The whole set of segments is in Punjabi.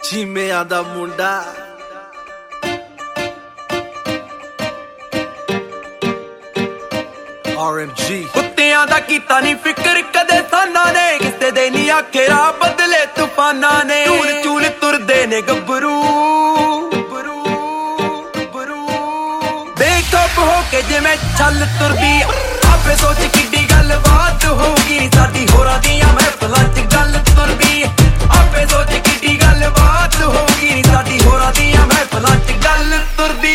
ਚੀਮਿਆਂ ਦਾ ਮੁੰਡਾ RMG ਕੁੱਤਿਆਂ ਦਾ ਕੀਤਾ ਨਹੀਂ ਫਿਕਰ ਕਦੇ ਸਾਨਾ ਨੇ ਕਿਸੇ ਦੇ ਨਹੀਂ ਆਖੇ ਰਾਹ ਬਦਲੇ ਤੂਫਾਨਾਂ ਨੇ ਚੂਲ ਚੂਲ ਤੁਰਦੇ ਨੇ ਗੱਭਰੂ ਬੇਖੌਫ ਹੋ ਕੇ ਜਿਵੇਂ ਛੱਲ ਤੁਰਦੀ ਆਪੇ ਸੋਚ ਕਿੱਡੀ ਗੱਲ ਬਾਤ ਹੋਊਗੀ ਸਾਡੀ ਹੋਰਾਂ ਦੀਆਂ ਮਹਿਫਲਾਂ 'ਚ ਗੱਲ ਤੁਰਦੀ ਆਪੇ ਸੋਚ ਕਿੱਡੀ ਗੱਲ ਬਾਤ ਹੋਊਗੀ ਸਾਡੀ ਹੋਰਾਂ ਦੀਆਂ ਮਹਿਫਲਾਂ 'ਚ ਗੱਲ ਤੁਰਦੀ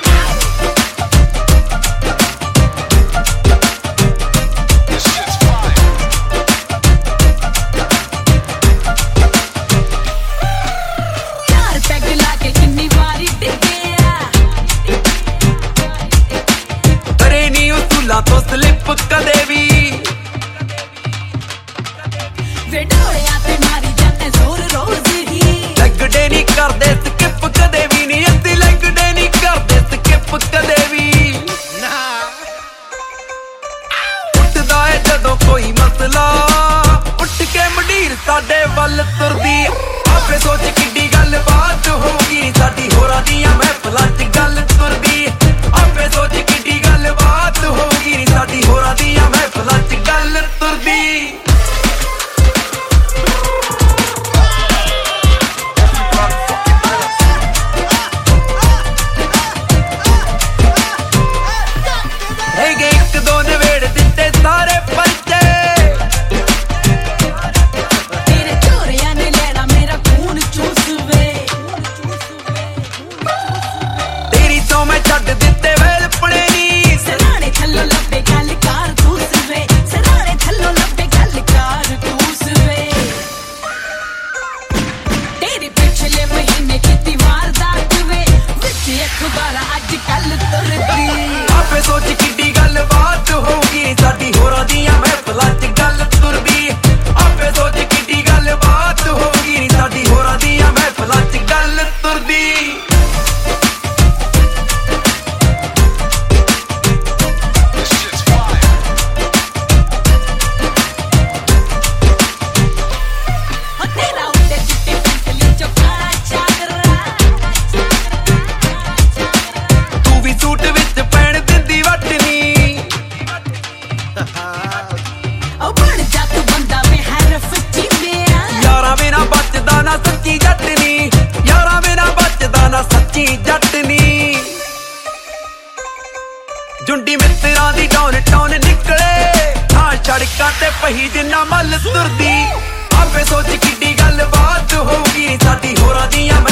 ਤੋਂ ਸਲਿੱਪ ਕਦੇ ਵੀ ਵੇੜੋੜਿਆ ਤੇ ਮਾਰੀ ਜਾਂਦੇ ਜ਼ੋਰ ਰੋਜ਼ ਹੀ ਲੱਗਦੇ ਨਹੀਂ ਕਰਦੇ ਸਕਿਪ ਕਦੇ ਵੀ ਨਹੀਂ ਅੱਧੀ ਲੱਗਦੇ ਨਹੀਂ ਕਰਦੇ ਸਕਿਪ ਕਦੇ ਵੀ ਨਾ ਉੱਠਦਾ ਏ ਜਦੋਂ ਕੋਈ ਮਸਲਾ ਉੱਠ ਕੇ ਮੰਡੀਰ ਸਾਡੇ ਵੱਲ ਤੁਰਦੀ ਆਪੇ ਸੋਚ ਕਿੱਡੀ ਗੱਲ ਬਾਤ ਹੋਊਗੀ ਸਾਡੀ ਹੋਰਾਂ ਦੀਆਂ ਮਹਿਫਲਾਂ 'ਚ ਗੱਲ ਤੁਰਦੀ ਆਪੇ ਸੋਚ ਕਿੱਡੀ ਗੱਲ ਬਾਤ ਹੋਊਗੀ ਸਾਡੀ ਹੋਰਾਂ ਦੀਆਂ ਮਹਿਫਲਾਂ 'ਚ ਗੱਲ ਤੁਰਦੀ ਹੈਗੇ ਇੱਕ ਦੋ ਨਵੇੜ ਦਿੱਤੇ ਸਾਰੇ ਪਰਚੇ ਤੇਰੇ ਚੋਰਿਆਂ ਨੇ ਲੈਣਾ ਮੇਰਾ ਖੂਨ ਚੂਸਵੇ ਤੇਰੀ ਤੋਂ ਮੈਂ ਛੱਡ ਦਿੱਤੇ ਵੇਲ ਪੜੇ ਨੀ ਸਰਾਣੇ ਥੱਲੋਂ ਲੱਭੇ ਗੱਲ ਕਾਰ ਦੂਸਵੇ ਸਰਾਣੇ ਥੱਲੋਂ ਲੱਭੇ ਗੱਲ ਕਾਰ ਦੂਸਵੇ ਤੇਰੇ ਪਿਛਲੇ ਮਹੀਨੇ ਕੀਤੀ ਵਾਰਦਾਤ ਵੇ ਵਿੱਚ ਅਖਬਾਰਾਂ ਅੱਜ ਕੱਲ ਤੁਰਦੀ ਆਪੇ ਸੋਚ ਕਿੱਡੀ ਗੱਲ ਬਾਤ ਹੋਊਗੀ ਸਾਡੀ ਹੋਰਾਂ ਦੀਆਂ ਮਹਿਫਲਾਂ 'ਚ ਗੱਲ ਤੁਰਦੀ ਆਪੇ ਸੋਚ ਕਿੱਡੀ ਗੱਲ ਬਾਤ ਹੋਊਗੀ ਸਾਡੀ ਹੋਰਾਂ ਦੀਆਂ ਮਹਿਫਲਾਂ 'ਚ ਗੱਲ ਤੁਰਦੀ ਤੇਰਾ ਉੱਤੇ ਚਿੱਟੀ ਪੈਂਟਲੀ ਚੋਂ ਕਾਲਾ ਚਾਦਰਾ ਤੂੰ ਵੀ ਸੂਟ ਵਿੱਚ ਪੈਣ ਦਿੰਦੀ ਵਟਨੀ ਉਹ ਬਣ ਜਾ ਤੂੰ ਬੰਦਾ ਵੇ ਹਰਫ ਚੀਮਿਆ ਯਾਰਾਂ ਬਿਨਾ ਬਚਦਾ ਨਾ ਸੱਚੀ ਜੱਟ ਨੀ ਯਾਰਾਂ ਬਿਨਾ ਬਚਦਾ ਨਾ ਸੱਚੀ ਜੱਟ ਨੀ ਜੁੰਡੀ ਮਿੱਤਰਾਂ ਦੀ ਡਾਊਨ ਟਾਊਨ ਨਿਕਲੇ ਹਾਂ ਸੜਕਾਂ ਤੇ ਪਹੀ ਜਿੰਨਾ ਮੱਲ ਤੁਰਦੀ ਆਪੇ ਸੋਚ ਕਿੱਡੀ ਗੱਲ ਬਾਤ ਹੋਊਗੀ ਸਾਡੀ ਹੋਰਾਂ ਦੀਆਂ